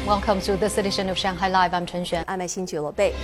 Welcome to this edition of Shanghai Live. I'm Chen Xuan. I'm Xin Bei.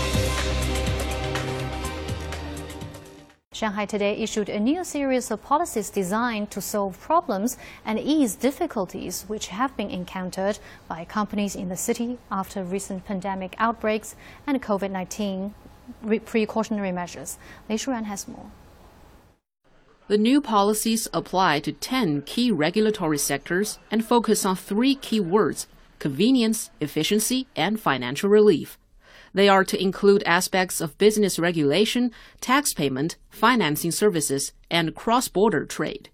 Shanghai today issued a new series of policies designed to solve problems and ease difficulties which have been encountered by companies in the city after recent pandemic outbreaks and COVID-19 precautionary measures. Lei Shuran has more. The new policies apply to 10 key regulatory sectors and focus on 3 key words: convenience, efficiency, and financial relief. They are to include aspects of business regulation, tax payment, financing services, and cross-border trade.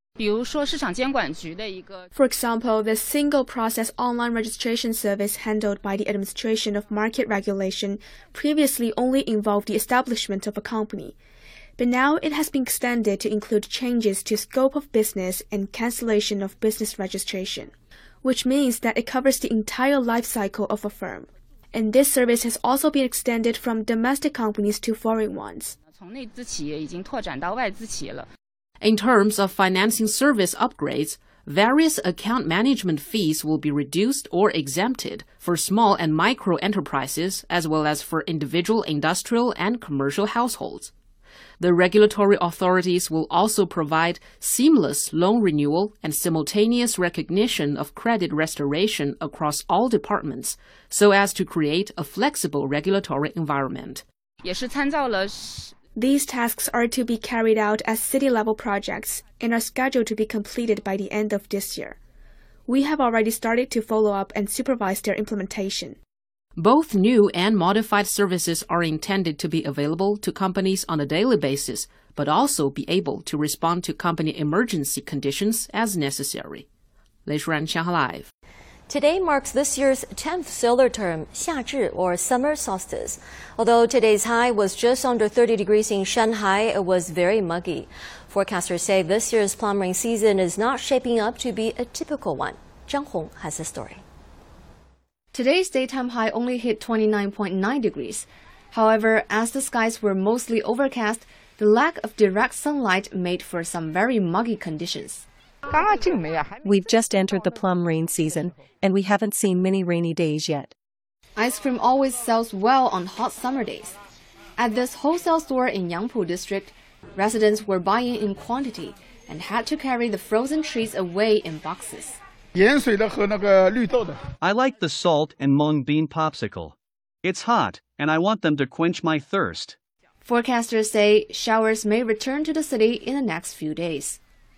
For example, the single-process online registration service handled by the Administration of Market Regulation previously only involved the establishment of a company. But now it has been extended to include changes to scope of business and cancellation of business registration, which means that it covers the entire life cycle of a firm. And this service has also been extended from domestic companies to foreign ones. In terms of financing service upgrades, various account management fees will be reduced or exempted for small and micro enterprises as well as for individual industrial and commercial households. The regulatory authorities will also provide seamless loan renewal and simultaneous recognition of credit restoration across all departments so as to create a flexible regulatory environment. These tasks are to be carried out as city-level projects and are scheduled to be completed by the end of this year. We have already started to follow up and supervise their implementation. Both new and modified services are intended to be available to companies on a daily basis, but also be able to respond to company emergency conditions as necessary. Lei Shuran, Shanghai Live. Today marks this year's 10th solar term, 夏至, or summer solstice. Although today's high was just under 30 degrees in Shanghai, it was very muggy. Forecasters say this year's plum rain season is not shaping up to be a typical one. Zhang Hong has the story. Today's daytime high only hit 29.9 degrees. However, as the skies were mostly overcast, the lack of direct sunlight made for some very muggy conditions. We've just entered the plum rain season, and we haven't seen many rainy days yet. Ice cream always sells well on hot summer days. At this wholesale store in Yangpu district, residents were buying in quantity and had to carry the frozen treats away in boxes. I like the salt and mung bean popsicle. It's hot, and I want them to quench my thirst. Forecasters say showers may return to the city in the next few days.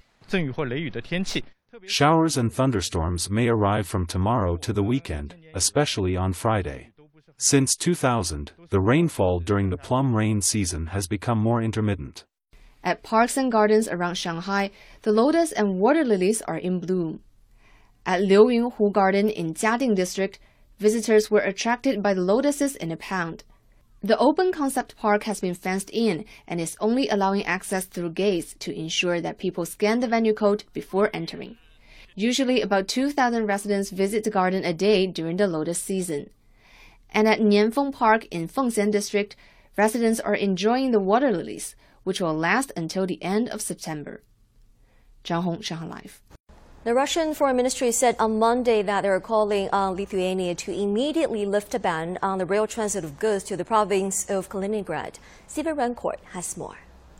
Showers and thunderstorms may arrive from tomorrow to the weekend, especially on Friday. Since 2000, the rainfall during the plum rain season has become more intermittent. At parks and gardens around Shanghai, the lotus and water lilies are in bloom. At Liuyunhu Garden in Jiading District, visitors were attracted by the lotuses in a pound. The open concept park has been fenced in and is only allowing access through gates to ensure that people scan the venue code before entering. Usually about 2,000 residents visit the garden a day during the lotus season. And at Nianfeng Park in Fengxian District, residents are enjoying the water lilies, which will last until the end of September. Zhang Hong, Shanghai Live. The Russian Foreign Ministry said on Monday that they are calling on Lithuania to immediately lift a ban on the rail transit of goods to the province of Kaliningrad. Stephen Rancourt has more.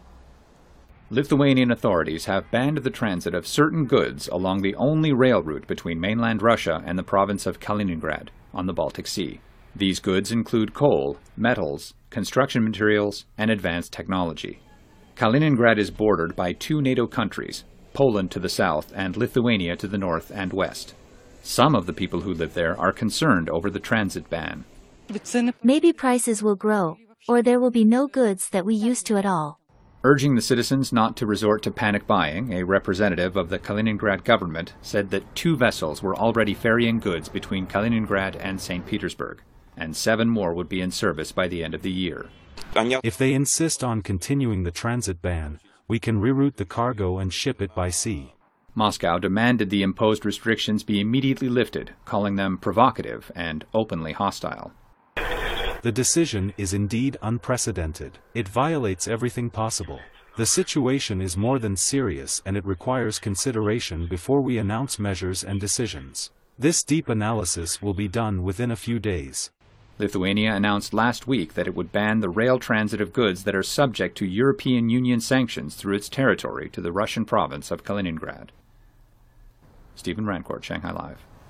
Lithuanian authorities have banned the transit of certain goods along the only rail route between mainland Russia and the province of Kaliningrad on the Baltic Sea. These goods include coal, metals, construction materials, and advanced technology. Kaliningrad is bordered by 2 NATO countries, Poland to the south and Lithuania to the north and west. Some of the people who live there are concerned over the transit ban. Maybe prices will grow, or there will be no goods that we used to at all. Urging the citizens not to resort to panic buying, a representative of the Kaliningrad government said that 2 vessels were already ferrying goods between Kaliningrad and St. Petersburg, and 7 more would be in service by the end of the year. If they insist on continuing the transit ban, we can reroute the cargo and ship it by sea. Moscow demanded the imposed restrictions be immediately lifted, calling them provocative and openly hostile. The decision is indeed unprecedented. It violates everything possible. The situation is more than serious and it requires consideration before we announce measures and decisions. This deep analysis will be done within a few days. Lithuania announced last week that it would ban the rail transit of goods that are subject to European Union sanctions through its territory to the Russian province of Kaliningrad. Stephen Rancourt, Shanghai Live.